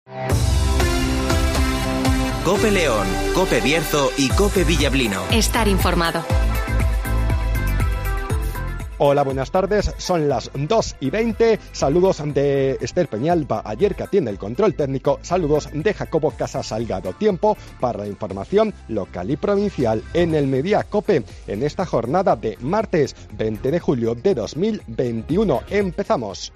COPE León, COPE Bierzo y COPE Villablino. Estar informado. Hola, buenas tardes, son las 2:20, saludos de Esther Peñalba, ayer que atiende el control técnico, saludos de Jacobo Casas Salgado. Tiempo para la información local y provincial en el Mediodía COPE, en esta jornada de martes 20 de julio de 2021. Empezamos.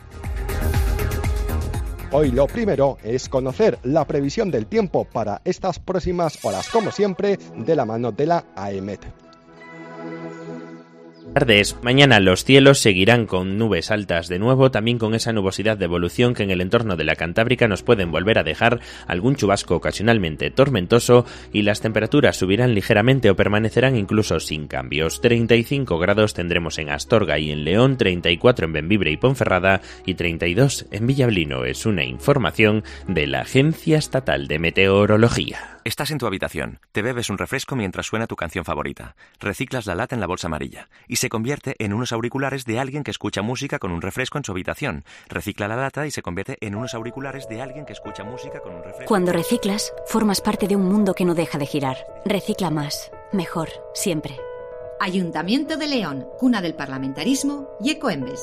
Hoy lo primero es conocer la previsión del tiempo para estas próximas horas, como siempre, de la mano de la AEMET. Tardes. Mañana los cielos seguirán con nubes altas de nuevo, también con esa nubosidad de evolución que en el entorno de la Cantábrica nos pueden volver a dejar algún chubasco ocasionalmente tormentoso, y las temperaturas subirán ligeramente o permanecerán incluso sin cambios. 35 grados tendremos en Astorga y en León, 34 en Bembibre y Ponferrada y 32 en Villablino. Es una información de la Agencia Estatal de Meteorología. Estás en tu habitación, te bebes un refresco mientras suena tu canción favorita, reciclas la lata en la bolsa amarilla y se convierte en unos auriculares de alguien que escucha música con un refresco en su habitación. Recicla la lata y se convierte en unos auriculares de alguien que escucha música con un refresco. Cuando reciclas, formas parte de un mundo que no deja de girar. Recicla más, mejor, siempre. Ayuntamiento de León, cuna del parlamentarismo y Ecoembes.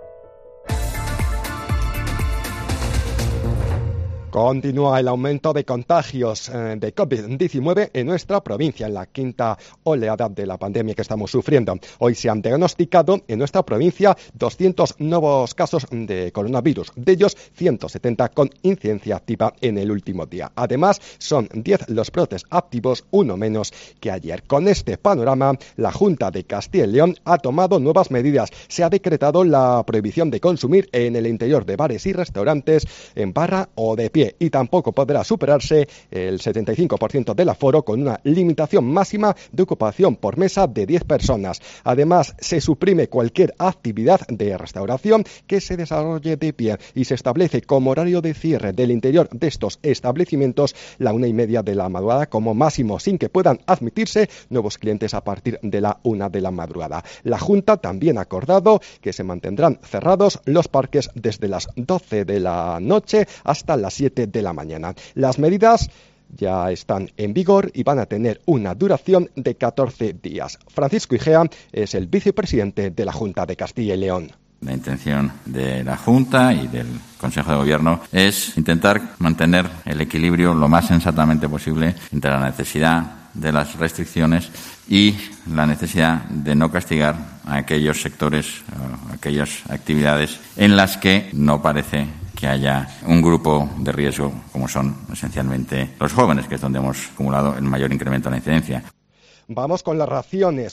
Continúa el aumento de contagios de COVID-19 en nuestra provincia, en la quinta oleada de la pandemia que estamos sufriendo. Hoy se han diagnosticado en nuestra provincia 200 nuevos casos de coronavirus, de ellos 170 con incidencia activa en el último día. Además, son 10 los brotes activos, uno menos que ayer. Con este panorama, la Junta de Castilla y León ha tomado nuevas medidas. Se ha decretado la prohibición de consumir en el interior de bares y restaurantes en barra o de pie, y tampoco podrá superarse el 75% del aforo, con una limitación máxima de ocupación por mesa de 10 personas. Además, se suprime cualquier actividad de restauración que se desarrolle de pie y se establece como horario de cierre del interior de estos establecimientos la 1:30 de la madrugada como máximo, sin que puedan admitirse nuevos clientes a partir de la 1 de la madrugada. La Junta también ha acordado que se mantendrán cerrados los parques desde las 12 de la noche hasta las 7 de la mañana. Las medidas ya están en vigor y van a tener una duración de 14 días. Francisco Igea es el vicepresidente de la Junta de Castilla y León. La intención de la Junta y del Consejo de Gobierno es intentar mantener el equilibrio lo más sensatamente posible entre la necesidad de las restricciones y la necesidad de no castigar a aquellos sectores, a aquellas actividades en las que no parece que haya un grupo de riesgo, como son esencialmente los jóvenes, que es donde hemos acumulado el mayor incremento de la incidencia. Vamos con las raciones.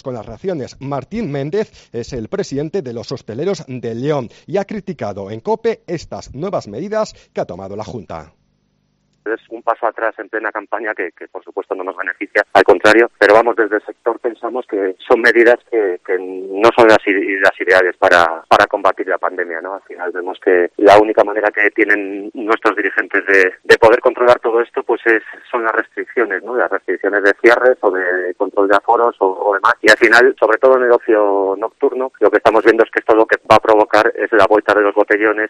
Martín Méndez es el presidente de los hosteleros de León y ha criticado en COPE estas nuevas medidas que ha tomado la Junta. Es un paso atrás en plena campaña que por supuesto no nos beneficia, al contrario, pero vamos, desde el sector pensamos que son medidas que no son las ideales para combatir la pandemia, ¿no? Al final vemos que la única manera que tienen nuestros dirigentes de poder controlar todo esto pues son las restricciones, ¿no? Las restricciones de cierres o de control de aforos o demás, y al final, sobre todo en el ocio nocturno, lo que estamos viendo es que esto lo que va a provocar es la vuelta de los botellones.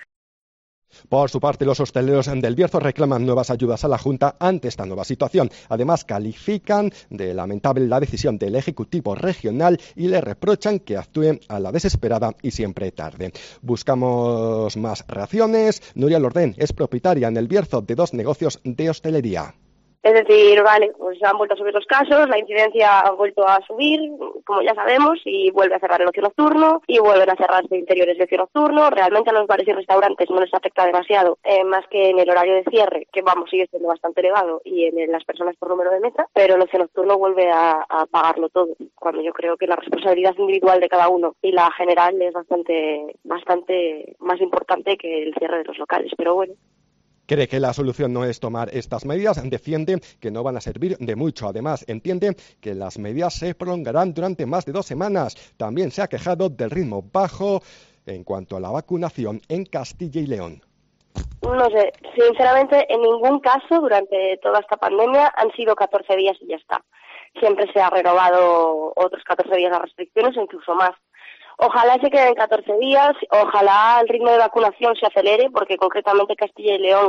Por su parte, los hosteleros del Bierzo reclaman nuevas ayudas a la Junta ante esta nueva situación. Además, califican de lamentable la decisión del Ejecutivo Regional y le reprochan que actúe a la desesperada y siempre tarde. Buscamos más reacciones. Nuria Lordén es propietaria en el Bierzo de 2 negocios de hostelería. Es decir, vale, pues han vuelto a subir los casos, la incidencia ha vuelto a subir, como ya sabemos, y vuelve a cerrar el ocio nocturno, y vuelven a cerrarse interiores de ocio nocturno. Realmente a los bares y restaurantes no les afecta demasiado, más que en el horario de cierre, que vamos, sigue siendo bastante elevado, y en las personas por número de mesa, pero el ocio nocturno vuelve a pagarlo todo, cuando yo creo que la responsabilidad individual de cada uno y la general es bastante más importante que el cierre de los locales, pero bueno. Cree que la solución no es tomar estas medidas, defiende que no van a servir de mucho. Además, entiende que las medidas se prolongarán durante más de 2 semanas. También se ha quejado del ritmo bajo en cuanto a la vacunación en Castilla y León. No sé, sinceramente, en ningún caso durante toda esta pandemia han sido 14 días y ya está. Siempre se ha renovado otros 14 días las restricciones o incluso más. Ojalá se queden 14 días, ojalá el ritmo de vacunación se acelere, porque concretamente Castilla y León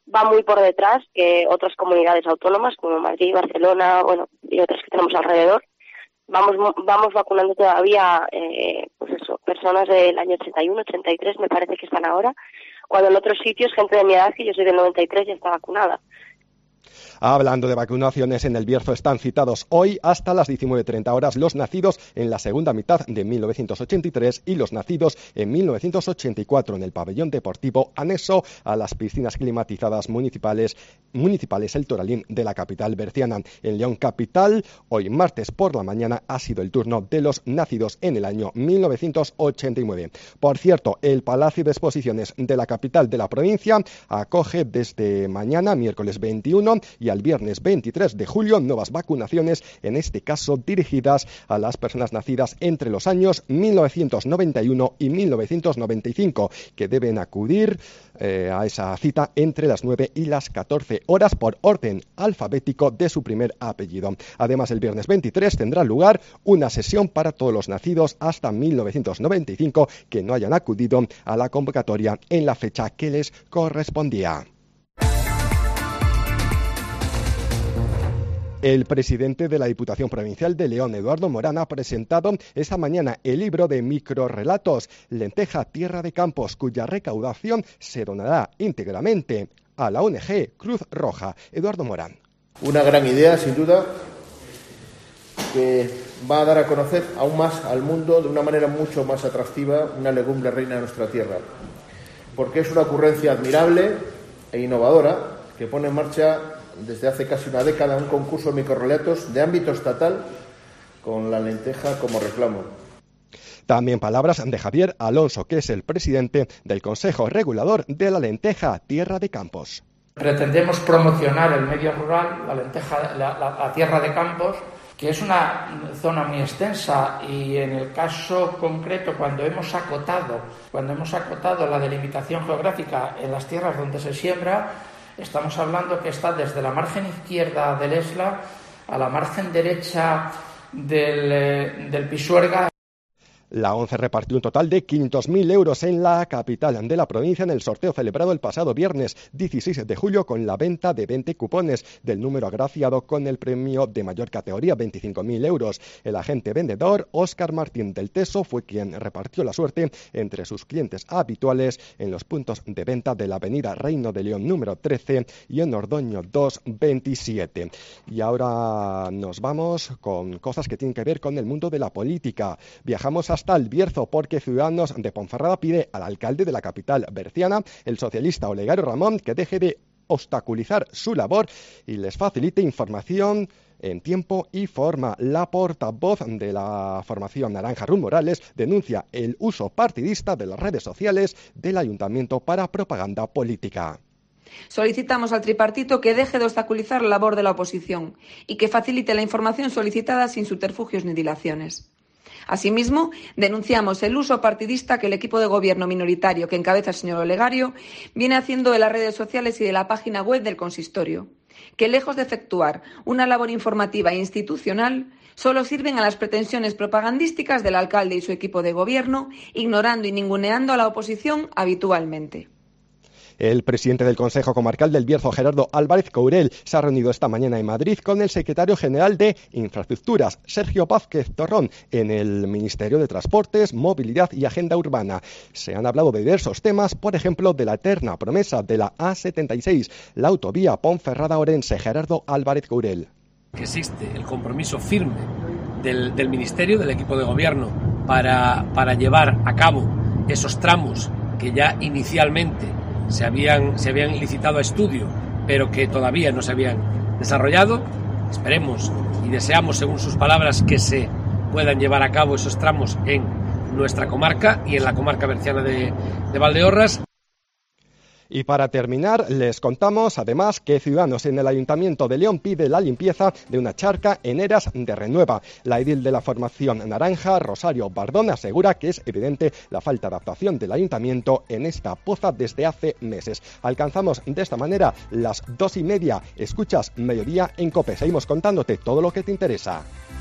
va muy por detrás que otras comunidades autónomas como Madrid, Barcelona, bueno, y otras que tenemos alrededor. Vamos vacunando todavía, personas del año 81, 83, me parece que están ahora, cuando en otros sitios gente de mi edad, que yo soy del 93, ya está vacunada. Hablando de vacunaciones, en el Bierzo están citados hoy hasta las 19:30 horas los nacidos en la segunda mitad de 1983 y los nacidos en 1984 en el pabellón deportivo anexo a las piscinas climatizadas municipales El Toralín de la capital berciana. En León capital, hoy martes por la mañana, ha sido el turno de los nacidos en el año 1989. Por cierto, el Palacio de Exposiciones de la capital de la provincia acoge desde mañana, miércoles 21, y al viernes 23 de julio nuevas vacunaciones, en este caso dirigidas a las personas nacidas entre los años 1991 y 1995, que deben acudir a esa cita entre las 9 y las 14 horas por orden alfabético de su primer apellido. Además, el viernes 23 tendrá lugar una sesión para todos los nacidos hasta 1995 que no hayan acudido a la convocatoria en la fecha que les correspondía. El presidente de la Diputación Provincial de León, Eduardo Morán, ha presentado esta mañana el libro de microrrelatos Lenteja, Tierra de Campos, cuya recaudación se donará íntegramente a la ONG Cruz Roja. Eduardo Morán. Una gran idea, sin duda, que va a dar a conocer aún más al mundo de una manera mucho más atractiva una legumbre reina de nuestra tierra, porque es una ocurrencia admirable e innovadora que pone en marcha desde hace casi una década un concurso de microrrelatos de ámbito estatal con la lenteja como reclamo. También palabras de Javier Alonso, que es el presidente del Consejo Regulador de la Lenteja, Tierra de Campos. Pretendemos promocionar el medio rural, la lenteja, la tierra de campos, que es una zona muy extensa, y en el caso concreto, cuando hemos acotado la delimitación geográfica en las tierras donde se siembra, estamos hablando que está desde la margen izquierda del Esla a la margen derecha del Pisuerga. La ONCE repartió un total de 500.000 euros en la capital de la provincia en el sorteo celebrado el pasado viernes 16 de julio con la venta de 20 cupones del número agraciado con el premio de mayor categoría, 25.000 euros. El agente vendedor, Óscar Martín del Teso, fue quien repartió la suerte entre sus clientes habituales en los puntos de venta de la avenida Reino de León número 13 y en Ordoño 227. Y ahora nos vamos con cosas que tienen que ver con el mundo de la política. Viajamos hasta el Bierzo porque Ciudadanos de Ponferrada pide al alcalde de la capital berciana, el socialista Olegario Ramón, que deje de obstaculizar su labor y les facilite información en tiempo y forma. La portavoz de la formación Naranja Ruz Morales denuncia el uso partidista de las redes sociales del ayuntamiento para propaganda política. Solicitamos al tripartito que deje de obstaculizar la labor de la oposición y que facilite la información solicitada sin subterfugios ni dilaciones. Asimismo, denunciamos el uso partidista que el equipo de gobierno minoritario que encabeza el señor Olegario viene haciendo de las redes sociales y de la página web del consistorio, que lejos de efectuar una labor informativa e institucional, solo sirven a las pretensiones propagandísticas del alcalde y su equipo de gobierno, ignorando y ninguneando a la oposición habitualmente. El presidente del Consejo Comarcal del Bierzo, Gerardo Álvarez Courel, se ha reunido esta mañana en Madrid con el secretario general de Infraestructuras, Sergio Vázquez Torrón, en el Ministerio de Transportes, Movilidad y Agenda Urbana. Se han hablado de diversos temas, por ejemplo, de la eterna promesa de la A76, la autovía Ponferrada-Orense. Gerardo Álvarez Courel. Que existe el compromiso firme del Ministerio, del equipo de gobierno, para llevar a cabo esos tramos que ya inicialmente se habían licitado a estudio, pero que todavía no se habían desarrollado. Esperemos y deseamos, según sus palabras, que se puedan llevar a cabo esos tramos en nuestra comarca y en la comarca berciana de Valdeorras. Y para terminar, les contamos además que Ciudadanos en el Ayuntamiento de León pide la limpieza de una charca en Eras de Renueva. La edil de la formación naranja, Rosario Bardón, asegura que es evidente la falta de adaptación del Ayuntamiento en esta poza desde hace meses. Alcanzamos de esta manera las 2:30. Escuchas Mediodía en COPE. Seguimos contándote todo lo que te interesa.